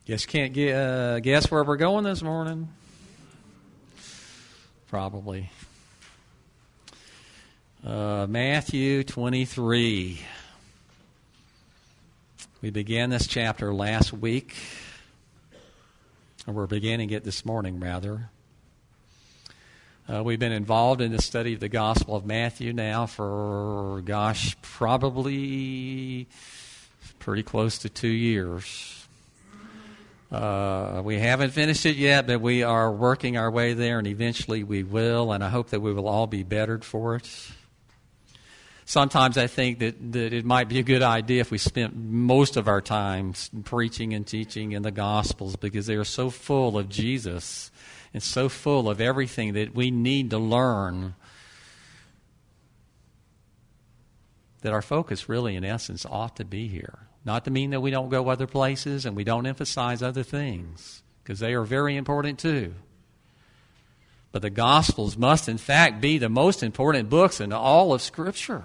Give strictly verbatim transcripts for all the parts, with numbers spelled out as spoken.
Guess can't get, uh, guess where we're going this morning? Probably. Uh, Matthew twenty-three. We began this chapter last week, or we're beginning it this morning, rather. Uh, we've been involved in the study of the Gospel of Matthew now for, gosh, probably pretty close to two years. Uh, we haven't finished it yet, but we are working our way there, and eventually we will, and I hope that we will all be bettered for it. Sometimes I think that, that it might be a good idea if we spent most of our time preaching and teaching in the Gospels, because they are so full of Jesus and so full of everything that we need to learn, that our focus really, in essence, ought to be here. Not to mean that we don't go other places and we don't emphasize other things, because they are very important too. But the Gospels must, in fact, be the most important books in all of Scripture.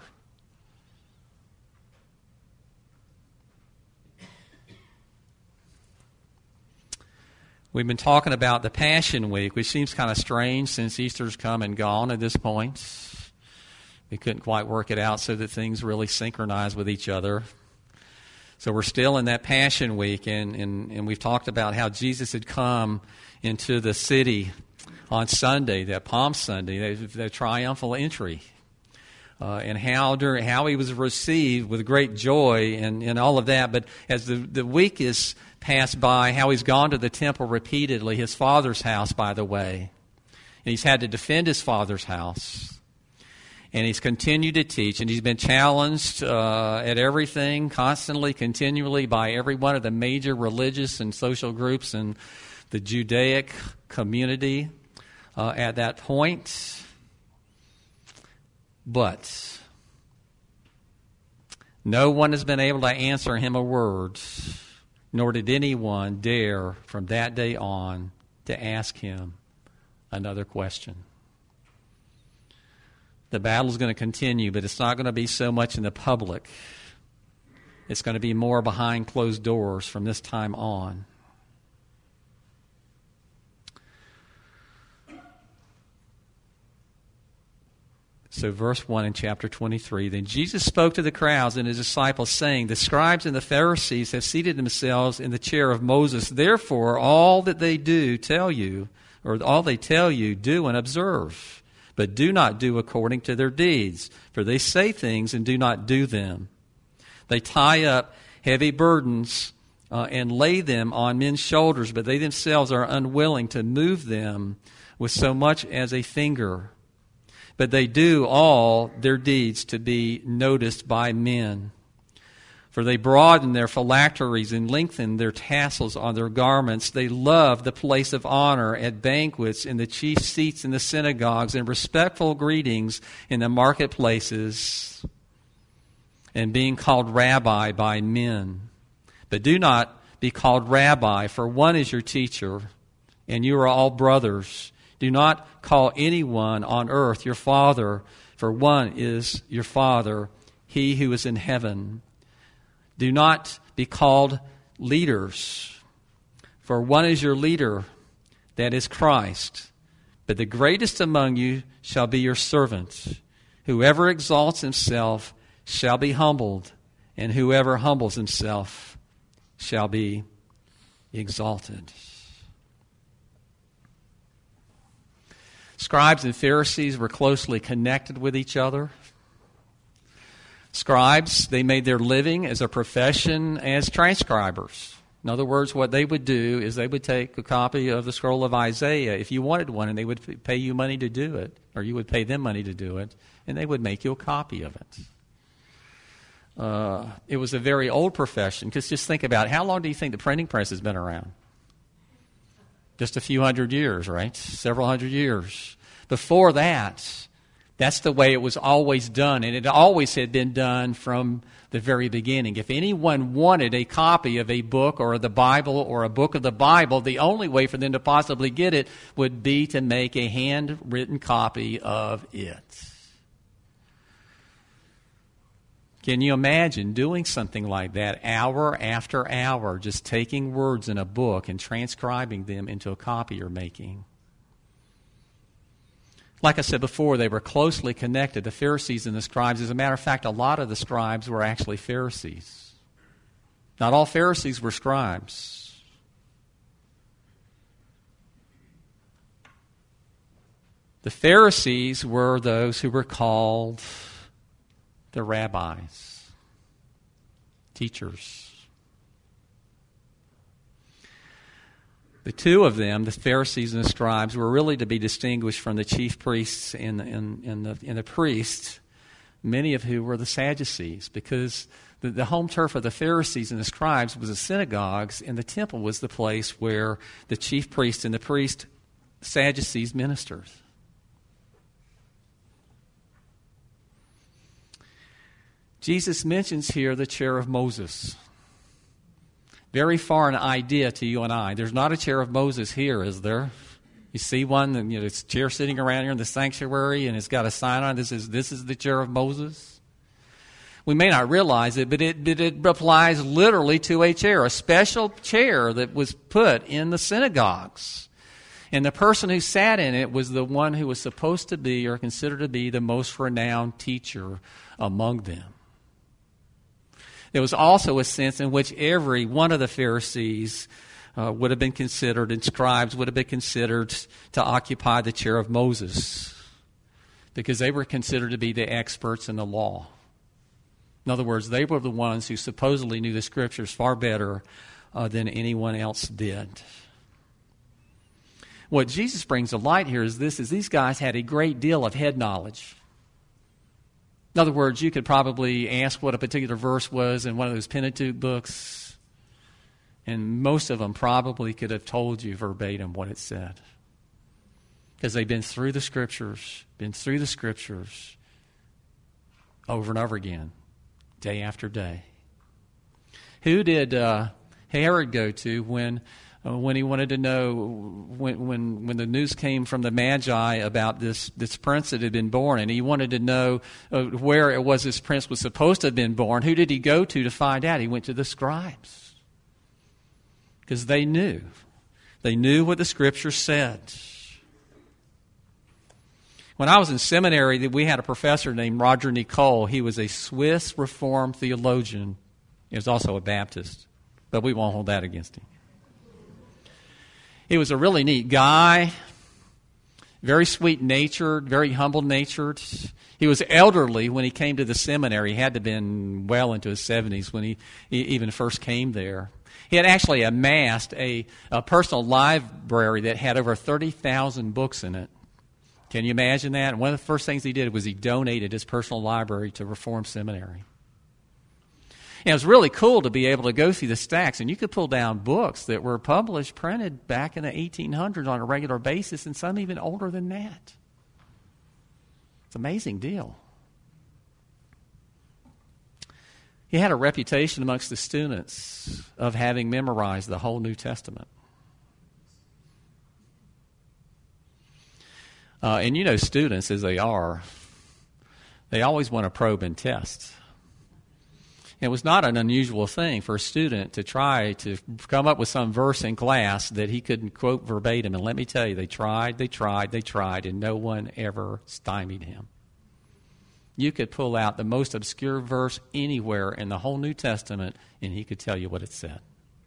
We've been talking about the Passion Week, which seems kind of strange since Easter's come and gone at this point. We couldn't quite work it out so that things really synchronize with each other. So we're still in that Passion Week, and, and, and we've talked about how Jesus had come into the city on Sunday, that Palm Sunday, the, the triumphal entry, uh, and how during, how he was received with great joy and, and all of that. But as the, the week is passed by, how he's gone to the temple repeatedly, his Father's house, by the way, and he's had to defend his Father's house. And he's continued to teach, and he's been challenged uh, at everything, constantly, continually, by every one of the major religious and social groups in the Judaic community uh, at that point. But no one has been able to answer him a word, nor did anyone dare from that day on to ask him another question. The battle is going to continue, but it's not going to be so much in the public. It's going to be more behind closed doors from this time on. So verse one in chapter twenty-three, then Jesus spoke to the crowds and his disciples, saying, the scribes and the Pharisees have seated themselves in the chair of Moses. Therefore, all that they do tell you, or all they tell you, do and observe. But do not do according to their deeds, for they say things and do not do them. They tie up heavy burdens uh, and lay them on men's shoulders, but they themselves are unwilling to move them with so much as a finger. But they do all their deeds to be noticed by men. For they broaden their phylacteries and lengthen their tassels on their garments. They love the place of honor at banquets, in the chief seats in the synagogues, and respectful greetings in the marketplaces, and being called rabbi by men. But do not be called rabbi, for one is your teacher, and you are all brothers. Do not call anyone on earth your father, for one is your Father, he who is in heaven. Do not be called leaders, for one is your leader, that is Christ. But the greatest among you shall be your servant. Whoever exalts himself shall be humbled, and whoever humbles himself shall be exalted. Scribes and Pharisees were closely connected with each other. Scribes, they made their living as a profession as transcribers. In other words, what they would do is they would take a copy of the scroll of Isaiah if you wanted one, and they would pay you money to do it, or you would pay them money to do it, and they would make you a copy of it. Uh, it was a very old profession, because just think about it. How long do you think the printing press has been around? Just a few hundred years, right? Several hundred years. Before that, that's the way it was always done, and it always had been done from the very beginning. If anyone wanted a copy of a book or the Bible or a book of the Bible, the only way for them to possibly get it would be to make a handwritten copy of it. Can you imagine doing something like that hour after hour, just taking words in a book and transcribing them into a copy you're making? Like I said before, they were closely connected, the Pharisees and the scribes. As a matter of fact, a lot of the scribes were actually Pharisees. Not all Pharisees were scribes. The Pharisees were those who were called the rabbis, teachers. The two of them, the Pharisees and the scribes, were really to be distinguished from the chief priests and, and, and, the, and the priests, many of who were the Sadducees, because the, the home turf of the Pharisees and the scribes was the synagogues, and the temple was the place where the chief priest and the priest, Sadducees, ministered. Jesus mentions here the chair of Moses. Very foreign idea to you and I. There's not a chair of Moses here, is there? You see one, and you know, it's a chair sitting around here in the sanctuary, and it's got a sign on it that says, "This is the chair of Moses." We may not realize it, but it, but it applies literally to a chair, a special chair that was put in the synagogues. And the person who sat in it was the one who was supposed to be or considered to be the most renowned teacher among them. There was also a sense in which every one of the Pharisees uh, would have been considered, and scribes would have been considered to occupy the chair of Moses, because they were considered to be the experts in the law. In other words, they were the ones who supposedly knew the Scriptures far better uh, than anyone else did. What Jesus brings to light here is this, is these guys had a great deal of head knowledge. In other words, you could probably ask what a particular verse was in one of those Pentateuch books, and most of them probably could have told you verbatim what it said, because they've been through the Scriptures, been through the Scriptures over and over again, day after day. Who did uh, Herod go to when uh, when he wanted to know, when, when when the news came from the Magi about this, this prince that had been born, and he wanted to know uh, where it was this prince was supposed to have been born? Who did he go to to find out? He went to the scribes, because they knew. They knew what the Scripture said. When I was in seminary, we had a professor named Roger Nicole. He was a Swiss Reformed theologian. He was also a Baptist, but we won't hold that against him. He was a really neat guy, very sweet-natured, very humble-natured. He was elderly when he came to the seminary. He had to have been well into his seventies when he, he even first came there. He had actually amassed a, a personal library that had over thirty thousand books in it. Can you imagine that? And one of the first things he did was he donated his personal library to Reformed Seminary. And it was really cool to be able to go through the stacks, and you could pull down books that were published, printed back in the eighteen hundreds on a regular basis, and some even older than that. It's an amazing deal. He had a reputation amongst the students of having memorized the whole New Testament. Uh, and you know, students, as they are, they always want to probe and test. It was not an unusual thing for a student to try to come up with some verse in class that he couldn't quote verbatim. And let me tell you, they tried, they tried, they tried, and no one ever stymied him. You could pull out the most obscure verse anywhere in the whole New Testament, and he could tell you what it said.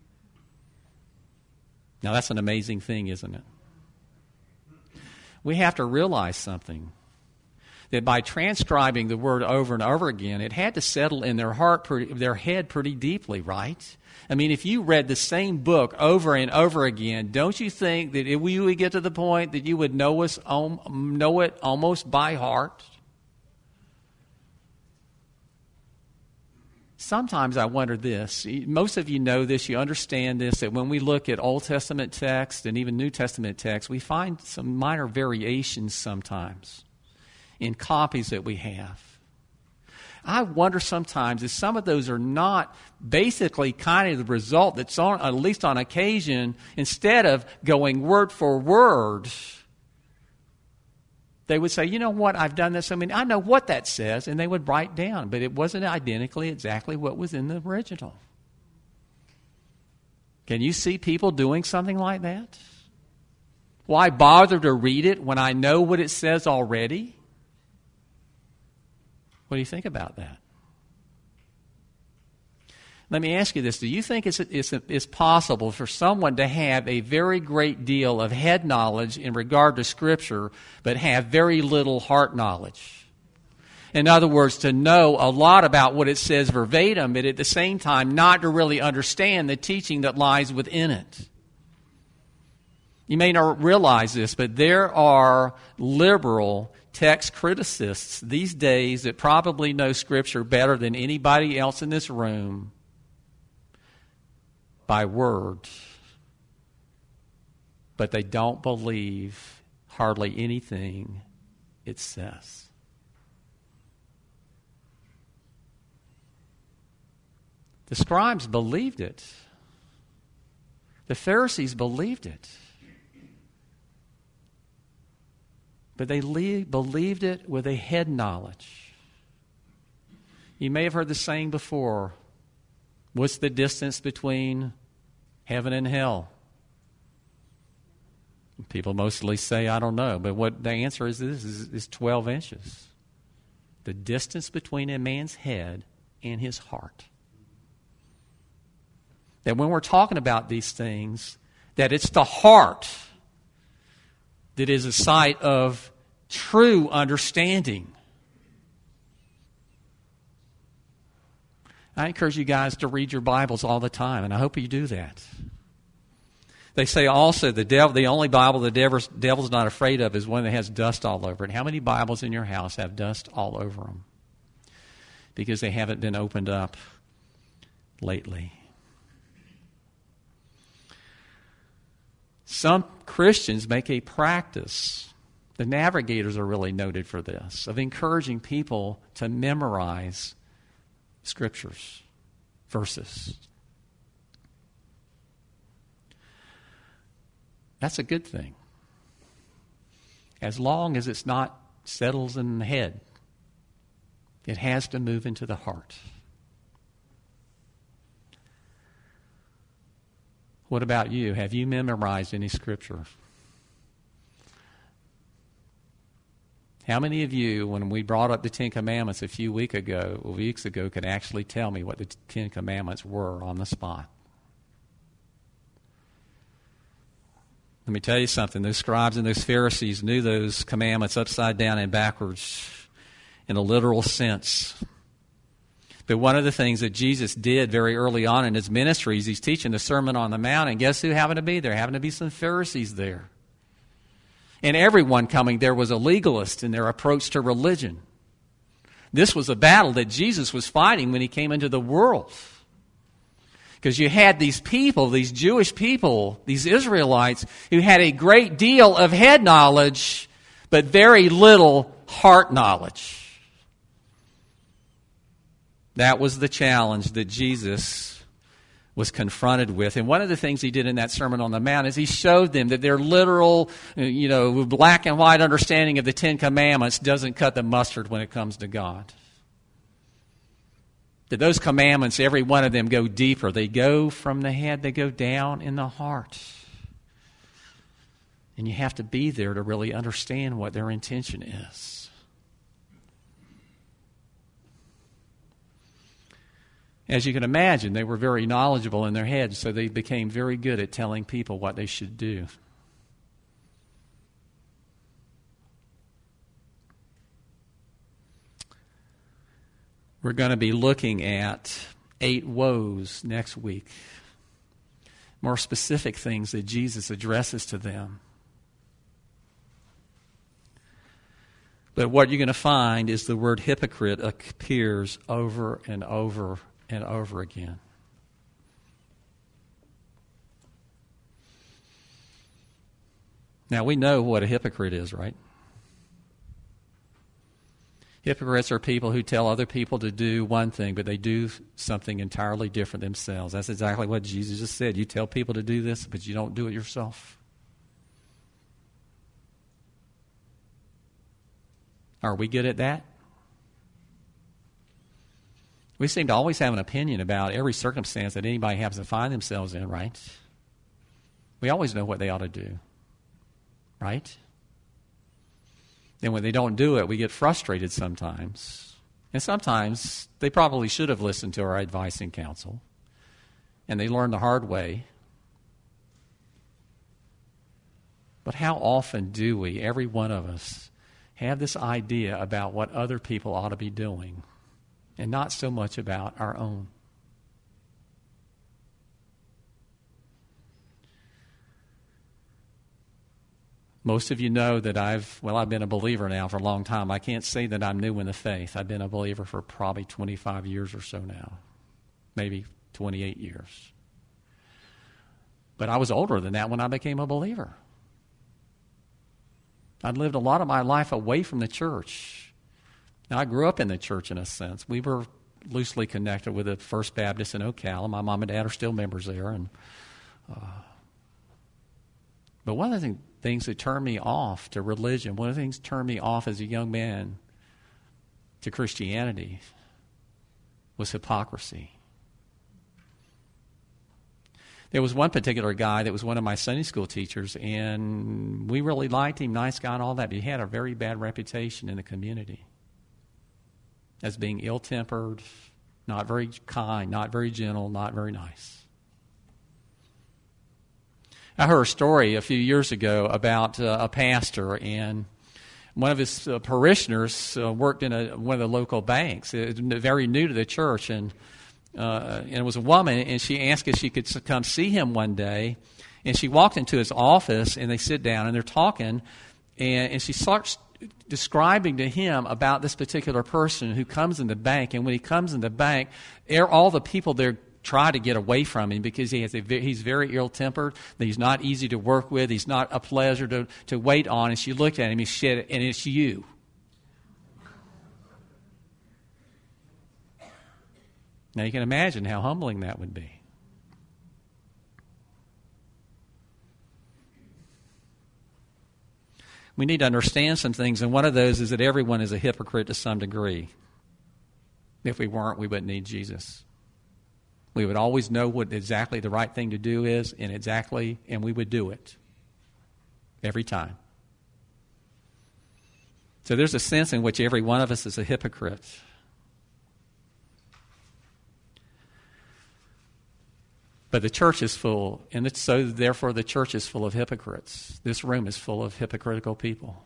Now, that's an amazing thing, isn't it? We have to realize something. That by transcribing the word over and over again, it had to settle in their heart, pretty, their head pretty deeply, right? I mean, if you read the same book over and over again, don't you think that if we would get to the point that you would know us, know it almost by heart? Sometimes I wonder this. Most of you know this, you understand this, that when we look at Old Testament text and even New Testament text, we find some minor variations sometimes in copies that we have. I wonder sometimes if some of those are not basically kind of the result that's on, at least on occasion, instead of going word for word, They would say, you know what, I've done this. I mean, I know what that says, and they would write down, but it wasn't identically exactly what was in the original. Can you see people doing something like that? Why bother to read it when I know what it says already? What do you think about that? Let me ask you this. Do you think it's, it's, it's possible for someone to have a very great deal of head knowledge in regard to Scripture, but have very little heart knowledge? In other words, to know a lot about what it says verbatim, but at the same time not to really understand the teaching that lies within it. You may not realize this, but there are liberal text criticists these days that probably know Scripture better than anybody else in this room by word, but they don't believe hardly anything it says. The scribes believed it. The Pharisees believed it. But they le- believed it with a head knowledge. You may have heard the saying before, what's the distance between heaven and hell? People mostly say, I don't know. But what the answer is this is, is twelve inches. The distance between a man's head and his heart. That when we're talking about these things, that it's the heart that is a site of true understanding. I encourage you guys to read your Bibles all the time, and I hope you do that. They say also the devil, the only Bible the devil's, devil's not afraid of is one that has dust all over it. How many Bibles in your house have dust all over them? Because they haven't been opened up lately. Some Christians make a practice, the Navigators are really noted for this, of encouraging people to memorize scriptures, verses. That's a good thing, as long as it's not settles in the head. It has to move into the heart. What about you? Have you memorized any scripture? How many of you, when we brought up the Ten Commandments a few week ago, weeks ago, could actually tell me what the Ten Commandments were on the spot? Let me tell you something. Those scribes and those Pharisees knew those commandments upside down and backwards in a literal sense. But one of the things that Jesus did very early on in his ministry is he's teaching the Sermon on the Mount, and guess who happened to be there? Happened to be some Pharisees there. And everyone coming there was a legalist in their approach to religion. This was a battle that Jesus was fighting when he came into the world. Because you had these people, these Jewish people, these Israelites, who had a great deal of head knowledge, but very little heart knowledge. That was the challenge that Jesus was confronted with. And one of the things he did in that Sermon on the Mount is he showed them that their literal, you know, black and white understanding of the Ten Commandments doesn't cut the mustard when it comes to God. That those commandments, every one of them go deeper. They go from the head, they go down in the heart. And you have to be there to really understand what their intention is. As you can imagine, they were very knowledgeable in their heads, so they became very good at telling people what they should do. We're going to be looking at eight woes next week. More specific things that Jesus addresses to them. But what you're going to find is the word hypocrite appears over and over and over again. Now, we know what a hypocrite is, right? Hypocrites are people who tell other people to do one thing, but they do something entirely different themselves. That's exactly what Jesus just said. You tell people to do this, but you don't do it yourself. Are we good at that? We seem to always have an opinion about every circumstance that anybody happens to find themselves in, right? We always know what they ought to do, right? And when they don't do it, we get frustrated sometimes. And sometimes they probably should have listened to our advice and counsel, and they learned the hard way. But how often do we, every one of us, have this idea about what other people ought to be doing and not so much about our own? Most of you know that I've, well, I've been a believer now for a long time. I can't say that I'm new in the faith. I've been a believer for probably twenty-five years or so now, maybe twenty-eight years. But I was older than that when I became a believer. I'd lived a lot of my life away from the church. Now, I grew up in the church in a sense. We were loosely connected with the First Baptist in Ocala. My mom and dad are still members there. And uh, But one of the things that turned me off to religion, one of the things that turned me off as a young man to Christianity was hypocrisy. There was one particular guy that was one of my Sunday school teachers, and we really liked him, nice guy and all that, but he had a very bad reputation in the community as being ill-tempered, not very kind, not very gentle, not very nice. I heard a story a few years ago about uh, a pastor, and one of his uh, parishioners uh, worked in a, one of the local banks. It was very new to the church, and Uh, and it was a woman, and she asked if she could come see him one day. And she walked into his office, and they sit down, and they're talking. And, and she starts describing to him about this particular person who comes in the bank. And when he comes in the bank, all the people there try to get away from him because he has a, he's very ill-tempered, that he's not easy to work with, he's not a pleasure to, to wait on. And she looked at him, and she said, and it's you. Now, you can imagine how humbling that would be. We need to understand some things, and one of those is that everyone is a hypocrite to some degree. If we weren't, we wouldn't need Jesus. We would always know what exactly the right thing to do is, and exactly, and we would do it every time. So there's a sense in which every one of us is a hypocrite. But the church is full, and it's so therefore the church is full of hypocrites. This room is full of hypocritical people.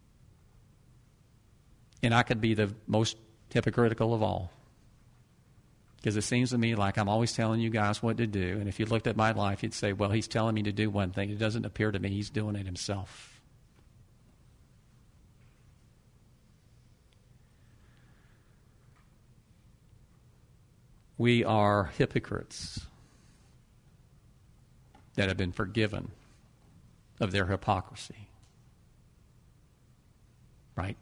And I could be the most hypocritical of all. Because it seems to me like I'm always telling you guys what to do. And if you looked at my life, you'd say, well, he's telling me to do one thing. It doesn't appear to me he's doing it himself. We are hypocrites that have been forgiven of their hypocrisy. Right?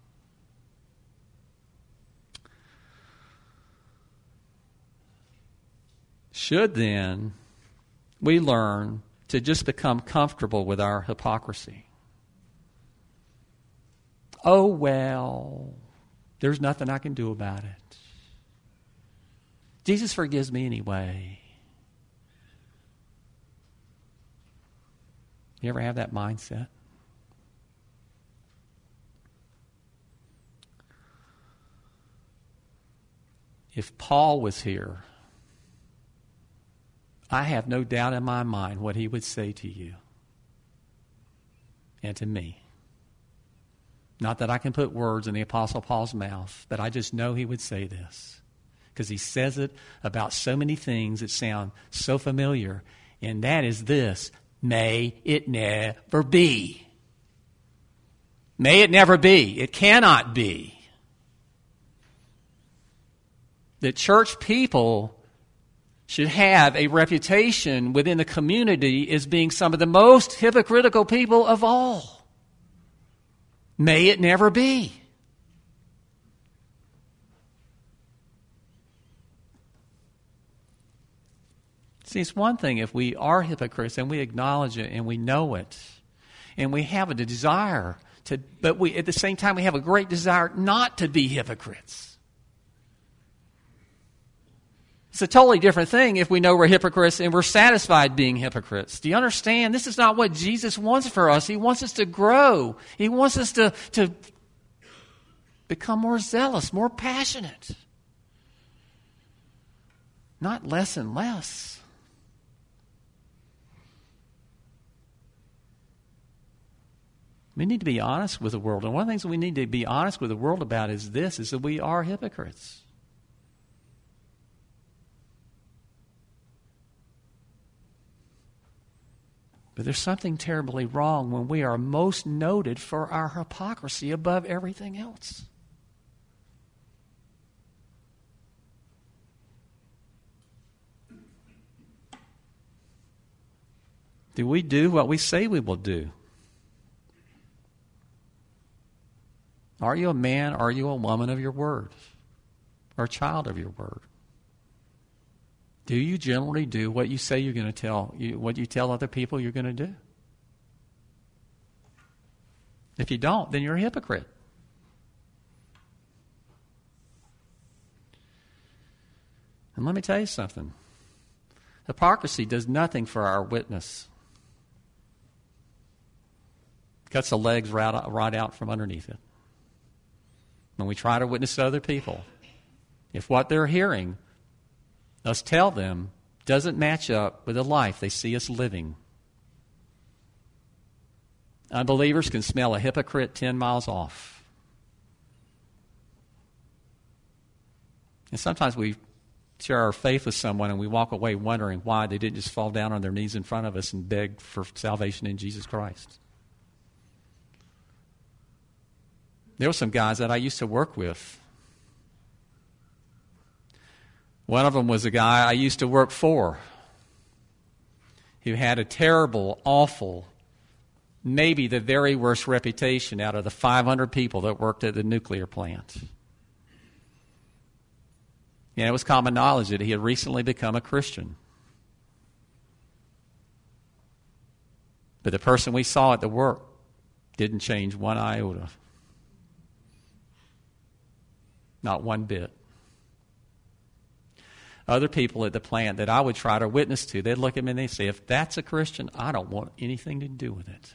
Should then we learn to just become comfortable with our hypocrisy? Oh, well, there's nothing I can do about it. Jesus forgives me anyway. You ever have that mindset? If Paul was here, I have no doubt in my mind what he would say to you and to me. Not that I can put words in the Apostle Paul's mouth, but I just know he would say this because he says it about so many things that sound so familiar, and that is this: may it never be. May it never be. It cannot be. That church people should have a reputation within the community as being some of the most hypocritical people of all. May it never be. See, it's one thing if we are hypocrites and we acknowledge it and we know it and we have a desire to, but we, at the same time, we have a great desire not to be hypocrites. It's a totally different thing if we know we're hypocrites and we're satisfied being hypocrites. Do you understand? This is not what Jesus wants for us. He wants us to grow. He wants us to, to become more zealous, more passionate. Not less and less. We need to be honest with the world. And one of the things we need to be honest with the world about is this, is that we are hypocrites. But there's something terribly wrong when we are most noted for our hypocrisy above everything else. Do we do what we say we will do? Are you a man? Are you a woman of your word? Or a child of your word? Do you generally do what you say you're going to tell, you, what you tell other people you're going to do? If you don't, then you're a hypocrite. And let me tell you something. Hypocrisy does nothing for our witness. Cuts the legs right out, right out from underneath it. When we try to witness to other people, if what they're hearing us tell them doesn't match up with the life they see us living, unbelievers can smell a hypocrite ten miles off. And sometimes we share our faith with someone and we walk away wondering why they didn't just fall down on their knees in front of us and beg for salvation in Jesus Christ. There were some guys that I used to work with. One of them was a guy I used to work for who had a terrible, awful, maybe the very worst reputation out of the five hundred people that worked at the nuclear plant. And it was common knowledge that he had recently become a Christian. But the person we saw at the work didn't change one iota. Not one bit. Other people at the plant that I would try to witness to, they'd look at me and they'd say, if that's a Christian, I don't want anything to do with it.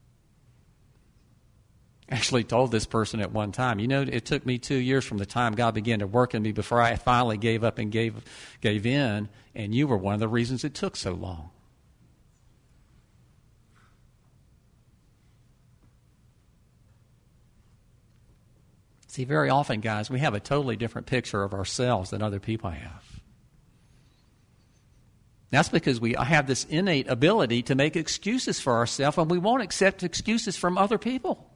I actually told this person at one time, you know, it took me two years from the time God began to work in me before I finally gave up and gave, gave in, and you were one of the reasons it took so long. See, very often, guys, we have a totally different picture of ourselves than other people have. That's because we have this innate ability to make excuses for ourselves, and we won't accept excuses from other people.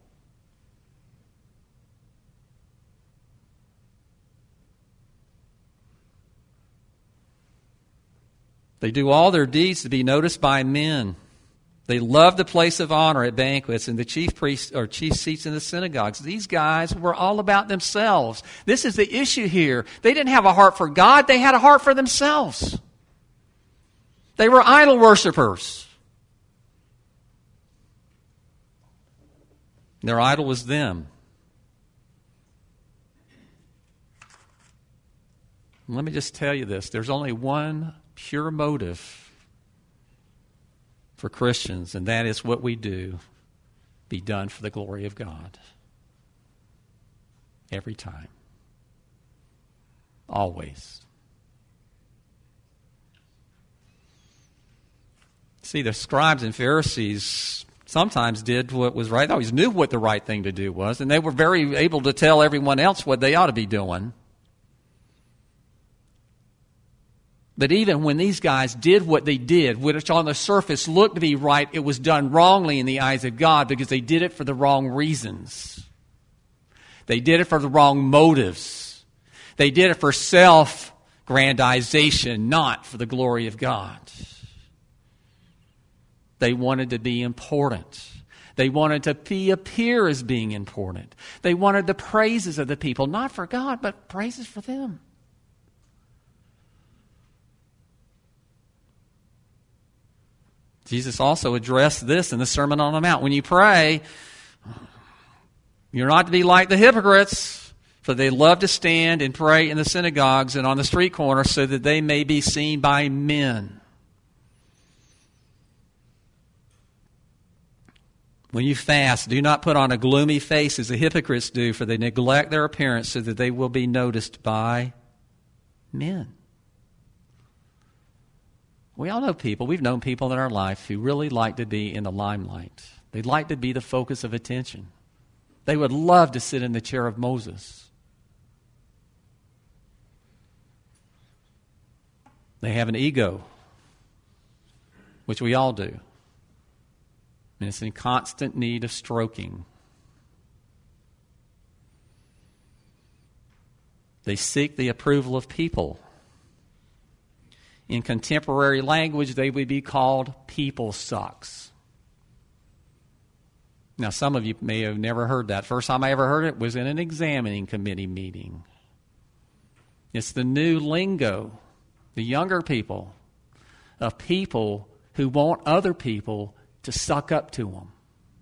They do all their deeds to be noticed by men. They love the place of honor at banquets and the chief priests or chief seats in the synagogues. These guys were all about themselves. This is the issue here. They didn't have a heart for God. They had a heart for themselves. They were idol worshipers. Their idol was them. And let me just tell you this. There's only one pure motive for Christians, and that is what we do be done for the glory of God. Every time. Always. See, the scribes and Pharisees sometimes did what was right. They always knew what the right thing to do was, and they were very able to tell everyone else what they ought to be doing. But even when these guys did what they did, which on the surface looked to be right, it was done wrongly in the eyes of God because they did it for the wrong reasons. They did it for the wrong motives. They did it for self-grandization, not for the glory of God. They wanted to be important. They wanted to be, appear as being important. They wanted the praises of the people, not for God, but praises for them. Jesus also addressed this in the Sermon on the Mount. When you pray, You're not to be like the hypocrites, for they love to stand and pray in the synagogues and on the street corners so that they may be seen by men. When you fast, do not put on a gloomy face as the hypocrites do, for they neglect their appearance so that they will be noticed by men. We all know people, we've known people in our life who really like to be in the limelight. They'd like to be the focus of attention. They would love to sit in the chair of Moses. They have an ego, which we all do. And it's in constant need of stroking. They seek the approval of people. In contemporary language, they would be called people sucks. Now, some of you may have never heard that. First time I ever heard it was in an examining committee meeting. It's the new lingo, the younger people, of people who want other people to suck up to them.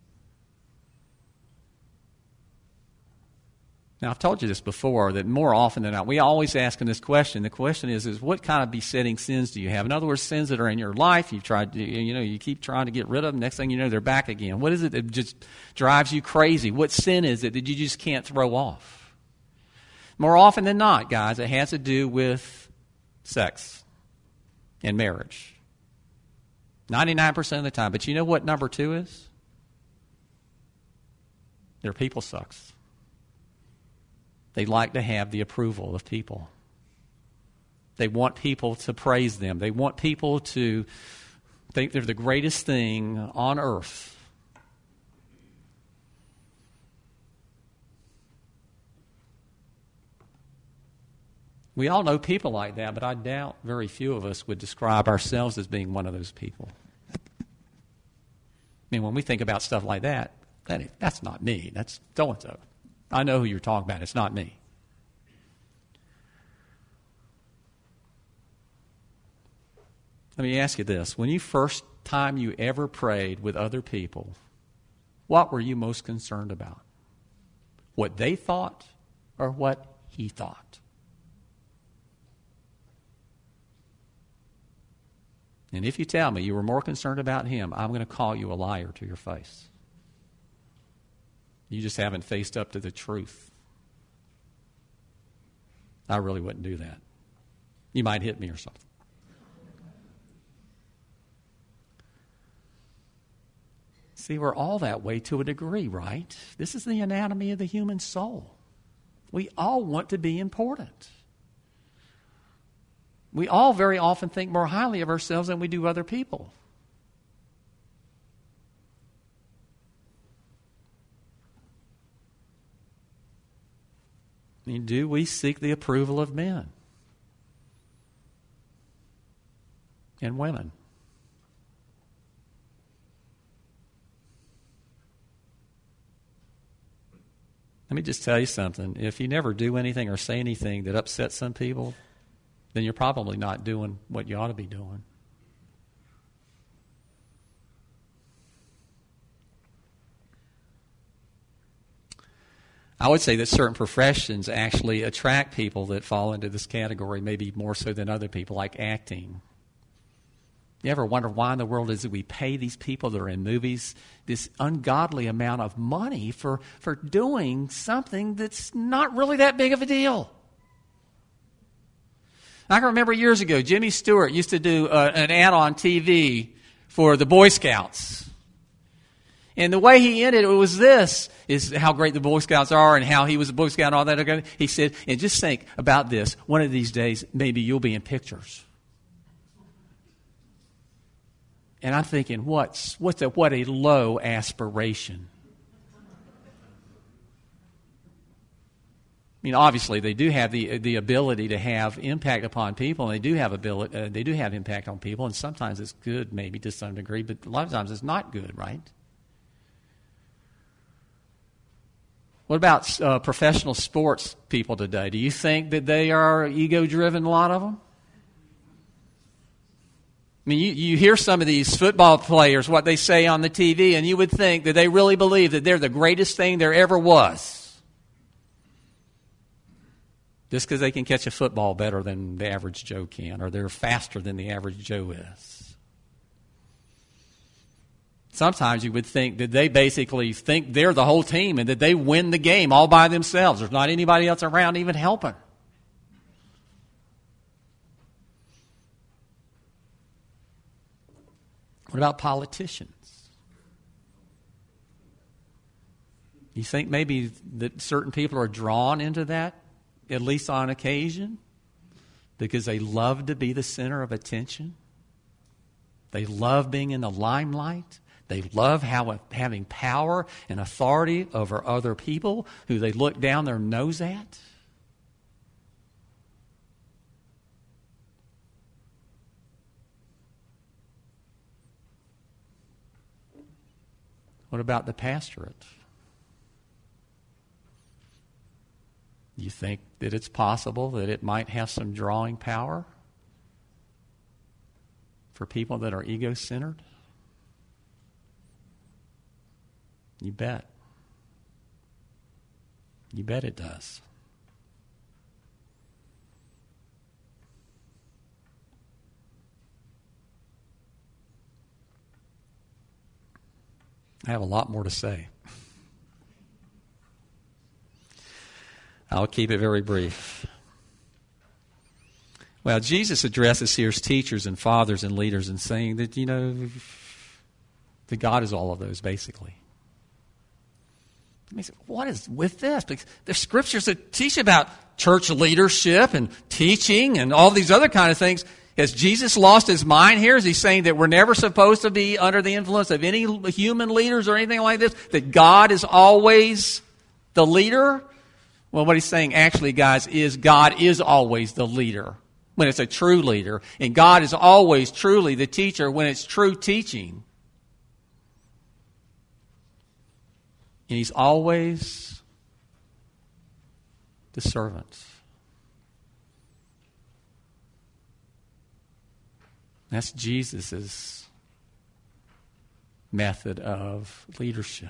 Now, I've told you this before, that more often than not, we always ask this question. The question is, is what kind of besetting sins do you have? In other words, sins that are in your life, you've tried to, you know, you keep trying to get rid of them. Next thing you know, they're back again. What is it that just drives you crazy? What sin is it that you just can't throw off? More often than not, guys, it has to do with sex and marriage. ninety-nine percent of the time. But you know what number two is? Their people sucks. They like to have the approval of people. They want people to praise them. They want people to think they're the greatest thing on earth. We all know people like that, but I doubt very few of us would describe ourselves as being one of those people. I mean, when we think about stuff like that, that is, that's not me. That's so-and-so. I know who you're talking about. It's not me. Let me ask you this. When you first time you ever prayed with other people, what were you most concerned about? What they thought or what he thought? And if you tell me you were more concerned about him, I'm going to call you a liar to your face. You just haven't faced up to the truth. I really wouldn't do that. You might hit me or something. See, we're all that way to a degree, right? This is the anatomy of the human soul. We all want to be important. We all very often think more highly of ourselves than we do other people. I mean, do we seek the approval of men and women? Let me just tell you something. If you never do anything or say anything that upsets some people, then you're probably not doing what you ought to be doing. I would say that certain professions actually attract people that fall into this category, maybe more so than other people, like acting. You ever wonder why in the world is it we pay these people that are in movies this ungodly amount of money for, for doing something that's not really that big of a deal? I can remember years ago, Jimmy Stewart used to do uh, an ad on T V for the Boy Scouts. And the way he ended it was this, is how great the Boy Scouts are and how he was a Boy Scout and all that. He said, and just think about this, one of these days, maybe you'll be in pictures. And I'm thinking, what's, what's a, what a low aspiration. I mean, obviously, they do have the the ability to have impact upon people, and they do have ability, uh, they do have impact on people, and sometimes it's good, maybe to some degree, but a lot of times it's not good, right? What about uh, professional sports people today? Do you think that they are ego-driven, a lot of them? I mean, you, you hear some of these football players, what they say on the T V, and you would think that they really believe that they're the greatest thing there ever was. Just because they can catch a football better than the average Joe can, or they're faster than the average Joe is. Sometimes you would think that they basically think they're the whole team and that they win the game all by themselves. There's not anybody else around even helping. What about politicians? You think maybe that certain people are drawn into that, at least on occasion, because they love to be the center of attention? They love being in the limelight. They love how, having power and authority over other people who they look down their nose at. What about the pastorate? You think that it's possible that it might have some drawing power for people that are ego-centered? You bet. You bet it does. I have a lot more to say. I'll keep it very brief. Well, Jesus addresses here as teachers and fathers and leaders and saying that, you know, that God is all of those, basically. I mean, what is with this? Because there's scriptures that teach about church leadership and teaching and all these other kind of things. Has Jesus lost his mind here? Is he saying that we're never supposed to be under the influence of any human leaders or anything like this? That God is always the leader? Well, what he's saying actually, guys, is God is always the leader when it's a true leader. And God is always truly the teacher when it's true teaching. And he's always the servant. That's Jesus' method of leadership.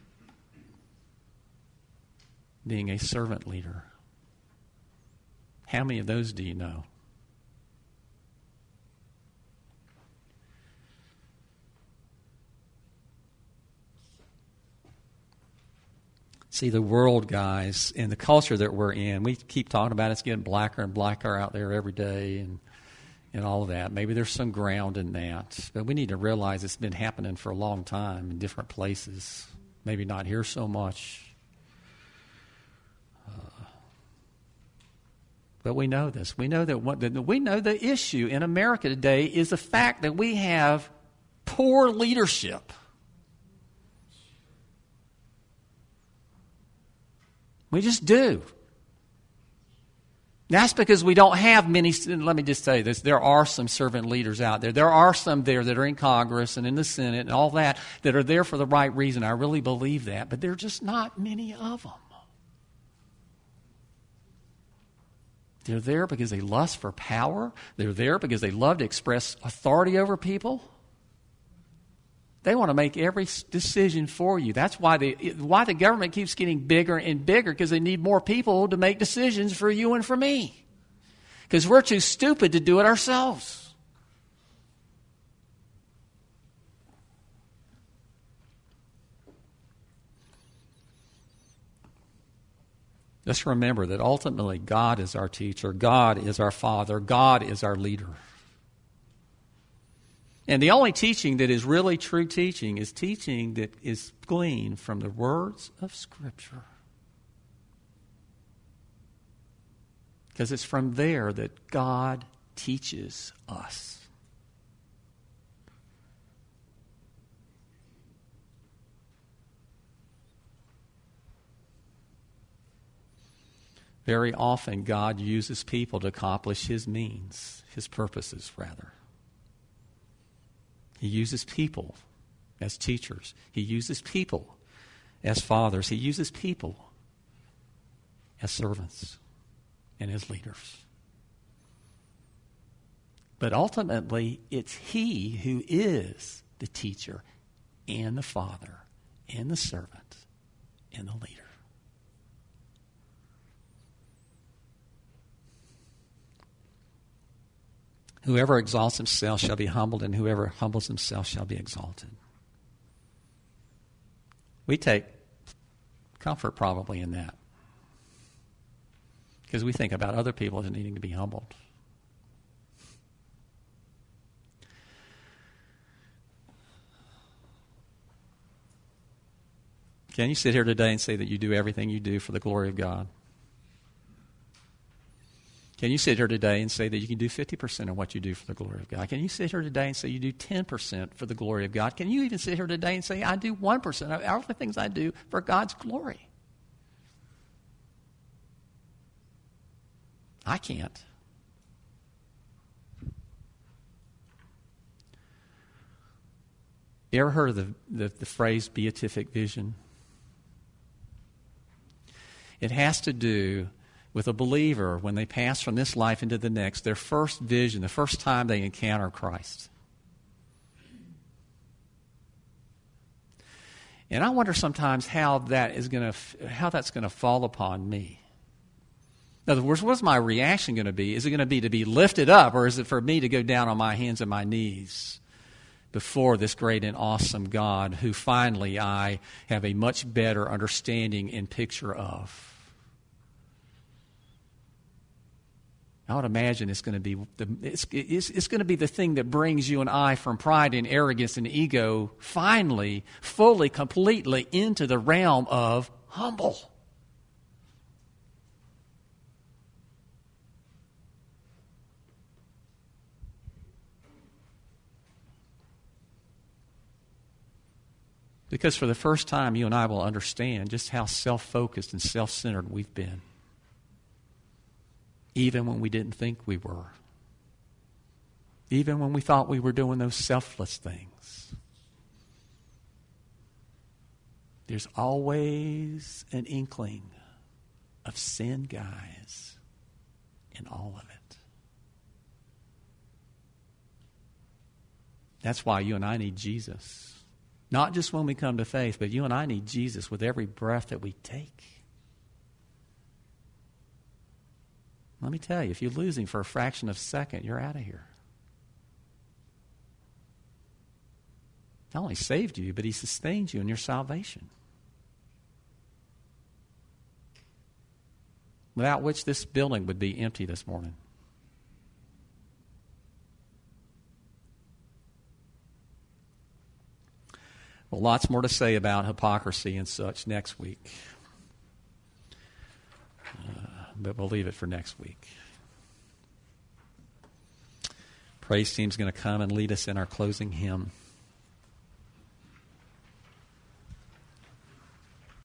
Being a servant leader. How many of those do you know? See, the world, guys, and the culture that we're in, we keep talking about it's getting blacker and blacker out there every day and, and all of that. Maybe there's some ground in that. But we need to realize it's been happening for a long time in different places. Maybe not here so much. Uh, but we know this. We know that what, we know the issue in America today is the fact that we have poor leadership. We just do. That's because we don't have many. Let me just say this. There are some servant leaders out there. There are some there that are in Congress and in the Senate and all that that are there for the right reason. I really believe that. But there are just not many of them. They're there because they lust for power. They're there because they love to express authority over people. They want to make every decision for you. That's why the why the government keeps getting bigger and bigger, because they need more people to make decisions for you and for me. Because we're too stupid to do it ourselves. Just remember that ultimately God is our teacher, God is our Father, God is our leader. And the only teaching that is really true teaching is teaching that is gleaned from the words of Scripture. Because it's from there that God teaches us. Very often God uses people to accomplish His means, His purposes, rather. He uses people as teachers. He uses people as fathers. He uses people as servants and as leaders. But ultimately, it's He who is the teacher and the father and the servant and the leader. Whoever exalts himself shall be humbled, and whoever humbles himself shall be exalted. We take comfort probably in that, because we think about other people as needing to be humbled. Can you sit here today and say that you do everything you do for the glory of God? Can you sit here today and say that you can do fifty percent of what you do for the glory of God? Can you sit here today and say you do ten percent for the glory of God? Can you even sit here today and say, I do one percent of all the things I do for God's glory? I can't. You ever heard of the, the, the phrase beatific vision? It has to do with a believer, when they pass from this life into the next, their first vision, the first time they encounter Christ. And I wonder sometimes how that is going to, how that's going to fall upon me. In other words, what's my reaction going to be? Is it going to be to be lifted up, or is it for me to go down on my hands and my knees before this great and awesome God who finally I have a much better understanding and picture of? I would imagine it's going to be the it's, it's, it's going to be the thing that brings you and I from pride and arrogance and ego finally, fully, completely into the realm of humble. Because for the first time, you and I will understand just how self-focused and self-centered we've been, even when we didn't think we were, even when we thought we were doing those selfless things. There's always an inkling of sin, guys, in all of it. That's why you and I need Jesus. Not just when we come to faith, but you and I need Jesus with every breath that we take. Let me tell you, if you lose Him for a fraction of a second, you're out of here. Not only saved you, but He sustained you in your salvation. Without which this building would be empty this morning. Well, lots more to say about hypocrisy and such next week. Uh, but we'll leave it for next week. Praise team's going to come and lead us in our closing hymn.